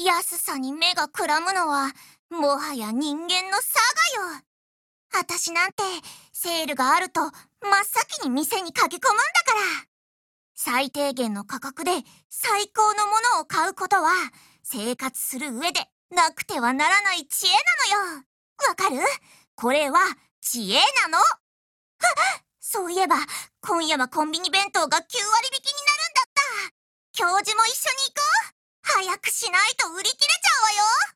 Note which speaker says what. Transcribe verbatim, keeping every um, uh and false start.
Speaker 1: 安さに目がくらむのは、もはや人間の差がよ。あたしなんて、セールがあると、真っ先に店に駆け込むんだから。最低限の価格で最高のものを買うことは、生活する上でなくてはならない知恵なのよ。わかる？これは知恵なの。あ、そういえば、今夜はコンビニ弁当がきゅうわりびきになるんだった。教授も一緒に行こう。早くしないと売り切れちゃうわよ。